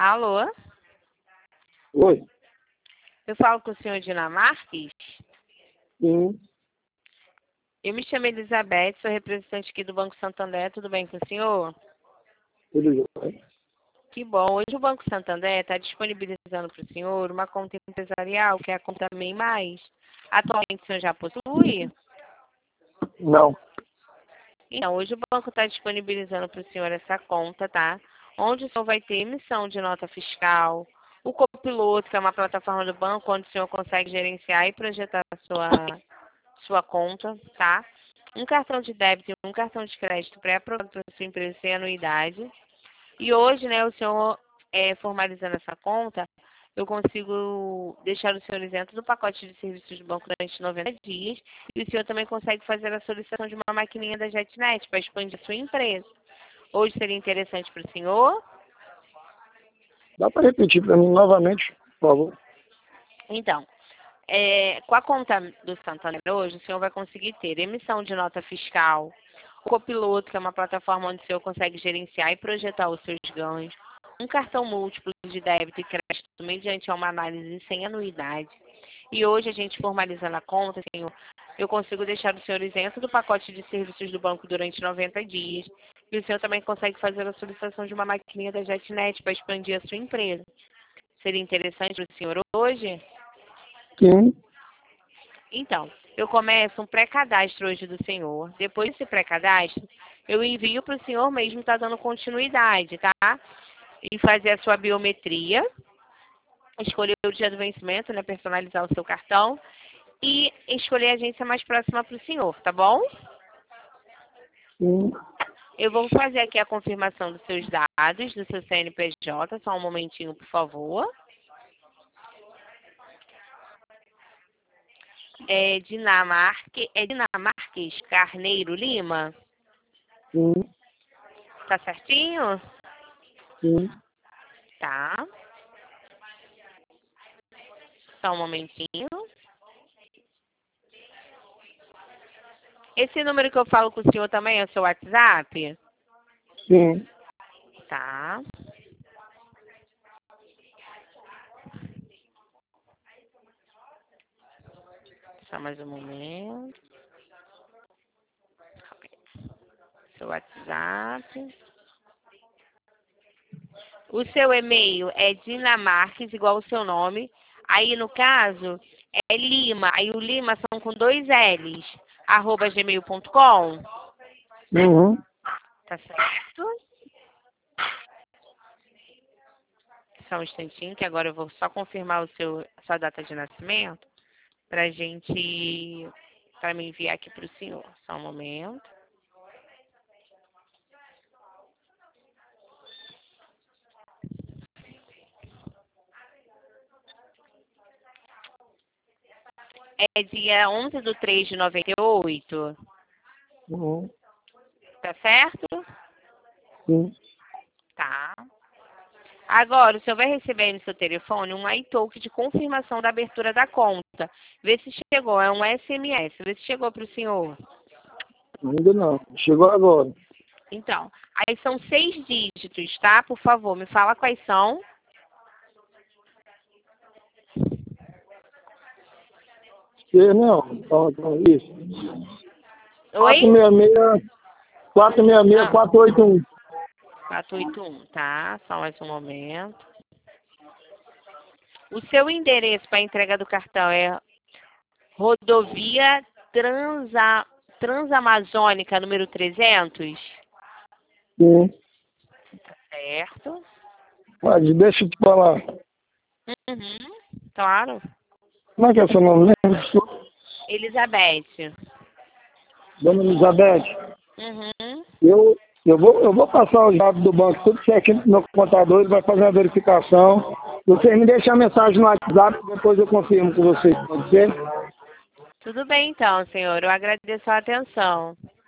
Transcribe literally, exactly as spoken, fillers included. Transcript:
Alô? Oi. Eu falo com o senhor Dinamarques? Sim. Eu me chamo Elizabeth, sou representante aqui do Banco Santander. Tudo bem com o senhor? Tudo jóia. Que bom. Hoje o Banco Santander está disponibilizando para o senhor uma conta empresarial, que é a conta MEI Mais. Atualmente o senhor já possui? Não. Então, hoje o banco está disponibilizando para o senhor essa conta, tá? Onde o senhor vai ter emissão de nota fiscal, o Copiloto, que é uma plataforma do banco, onde o senhor consegue gerenciar e projetar a sua, sua conta, tá? Um cartão de débito e um cartão de crédito pré-aprovado para a sua empresa sem anuidade. E hoje, né, o senhor é, formalizando essa conta, eu consigo deixar o senhor isento do pacote de serviços do banco durante noventa dias e o senhor também consegue fazer a solicitação de uma maquininha da JetNet para expandir a sua empresa. Hoje seria interessante para o senhor? Dá para repetir para mim novamente, por favor? Então, é, com a conta do Santander hoje, o senhor vai conseguir ter emissão de nota fiscal, o Copiloto, que é uma plataforma onde o senhor consegue gerenciar e projetar os seus ganhos, um cartão múltiplo de débito e crédito mediante uma análise sem anuidade. E hoje, a gente formalizando a conta, senhor, eu consigo deixar o senhor isento do pacote de serviços do banco durante noventa dias. E o senhor também consegue fazer a solicitação de uma maquininha da JetNet para expandir a sua empresa. Seria interessante para o senhor hoje? Sim. Então, eu começo um pré-cadastro hoje do senhor. Depois desse pré-cadastro, eu envio para o senhor mesmo estar dando continuidade, tá? E fazer a sua biometria, escolher o dia do vencimento, né? Personalizar o seu cartão e escolher a agência mais próxima para o senhor, tá bom? Sim. Eu vou fazer aqui a confirmação dos seus dados, do seu C N P J, só um momentinho, por favor. É Dinamarque, é Dinamarques Carneiro Lima? Sim. Tá certinho? Sim. Tá. Só um momentinho. Esse número que eu falo com o senhor também é o seu WhatsApp? Sim. Tá. Só mais um momento. Seu WhatsApp. O seu e-mail é Dinamarques, igual o seu nome. Aí, no caso, é Lima. Aí, o Lima são com dois L's. Arroba gmail ponto com. Uhum. Tá certo? Só um instantinho, que agora eu vou só confirmar o seu, a sua data de nascimento. Pra gente... Pra me enviar aqui pro senhor. Só um momento. É dia onze de três de noventa e oito. Uhum. Tá certo? Sim. Tá. Agora, o senhor vai receber aí no seu telefone um iTalk de confirmação da abertura da conta. Vê se chegou, é um S M S. Vê se chegou para o senhor. Ainda não. Chegou agora. Então, aí são seis dígitos, tá? Por favor, me fala quais são. Você não. Fala com isso. Oi? quatro seis seis, quatro seis seis, Ah, quatro oito um. quatro oito um, tá? Só mais um momento. O seu endereço para entrega do cartão é Rodovia Transa, Transamazônica, número trezentos? Sim. Certo. Pode, deixa eu te falar. Uhum, claro. Como é que é seu nome mesmo? Elizabeth. Dona Elizabeth. Uhum. Eu, eu, vou, eu vou passar os dados do banco tudo certinho pro meu contador, ele vai fazer a verificação. Você me deixa a mensagem no WhatsApp, depois eu confirmo com você. Pode ser? Tudo bem então, senhor. Eu agradeço a atenção.